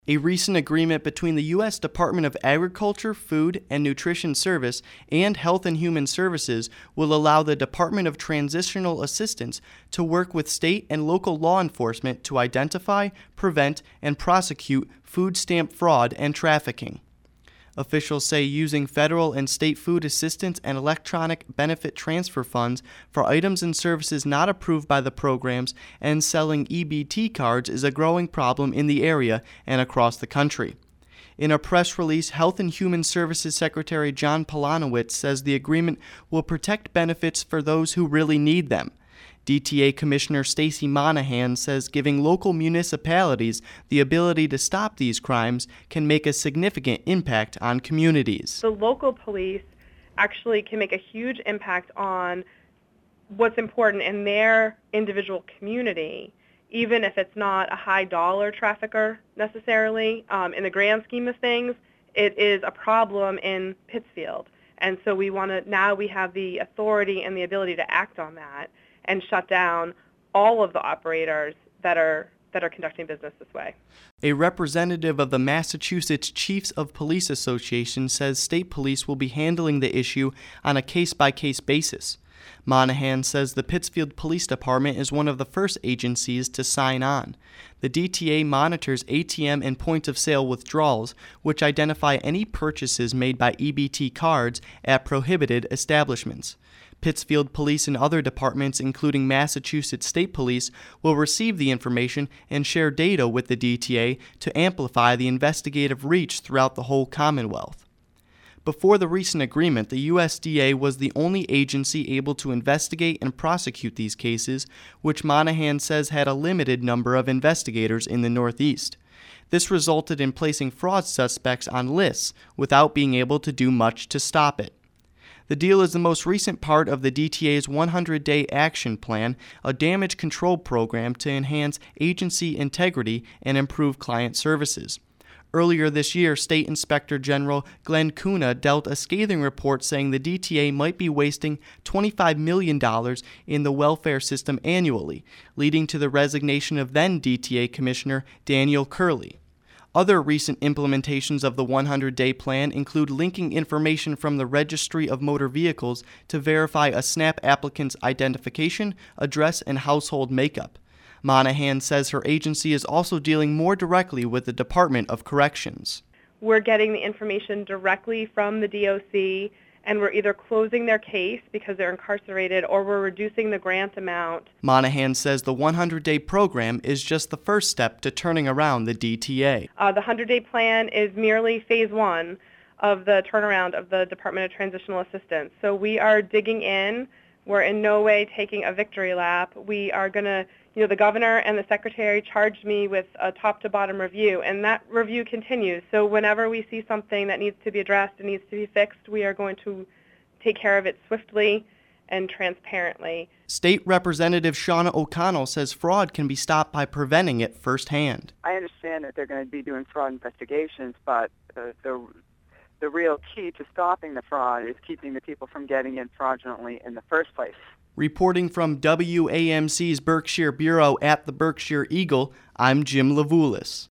A recent agreement between the U.S. Department of Agriculture, Food and Nutrition Service and Health and Human Services will allow the Department of Transitional Assistance to work with state and local law enforcement to identify, prevent, and prosecute food stamp fraud and trafficking. Officials say using federal and state food assistance and electronic benefit transfer funds for items and services not approved by the programs and selling EBT cards is a growing problem in the area and across the country. In a press release, Health and Human Services Secretary John Polanowicz says the agreement will protect benefits for those who really need them. DTA Commissioner Stacey Monahan says giving local municipalities the ability to stop these crimes can make a significant impact on communities. The local police actually can make a huge impact on what's important in their individual community, even if it's not a high-dollar trafficker necessarily. In the grand scheme of things, it is a problem in Pittsfield. And so now we have the authority and the ability to act on that and shut down all of the operators that are conducting business this way. A representative of the Massachusetts Chiefs of Police Association says state police will be handling the issue on a case-by-case basis. Monahan says the Pittsfield Police Department is one of the first agencies to sign on. The DTA monitors ATM and point-of-sale withdrawals, which identify any purchases made by EBT cards at prohibited establishments. Pittsfield Police and other departments, including Massachusetts State Police, will receive the information and share data with the DTA to amplify the investigative reach throughout the whole Commonwealth. Before the recent agreement, the USDA was the only agency able to investigate and prosecute these cases, which Monahan says had a limited number of investigators in the Northeast. This resulted in placing fraud suspects on lists without being able to do much to stop it. The deal is the most recent part of the DTA's 100-day action plan, a damage control program to enhance agency integrity and improve client services. Earlier this year, State Inspector General Glenn Kuna dealt a scathing report saying the DTA might be wasting $25 million in the welfare system annually, leading to the resignation of then DTA Commissioner Daniel Curley. Other recent implementations of the 100-day plan include linking information from the Registry of Motor Vehicles to verify a SNAP applicant's identification, address, and household makeup. Monahan says her agency is also dealing more directly with the Department of Corrections. We're getting the information directly from the DOC, and we're either closing their case because they're incarcerated or we're reducing the grant amount. Monahan says the 100-day program is just the first step to turning around the DTA. The 100-day plan is merely phase one of the turnaround of the Department of Transitional Assistance. So we are digging in. We're in no way taking a victory lap. We are going to, the governor and the secretary charged me with a top-to-bottom review, and that review continues. So whenever we see something that needs to be addressed and needs to be fixed, we are going to take care of it swiftly and transparently. State Representative Shauna O'Connell says fraud can be stopped by preventing it firsthand. I understand that they're going to be doing fraud investigations, but the real key to stopping the fraud is keeping the people from getting in fraudulently in the first place. Reporting from WAMC's Berkshire Bureau at the Berkshire Eagle, I'm Jim Levulis.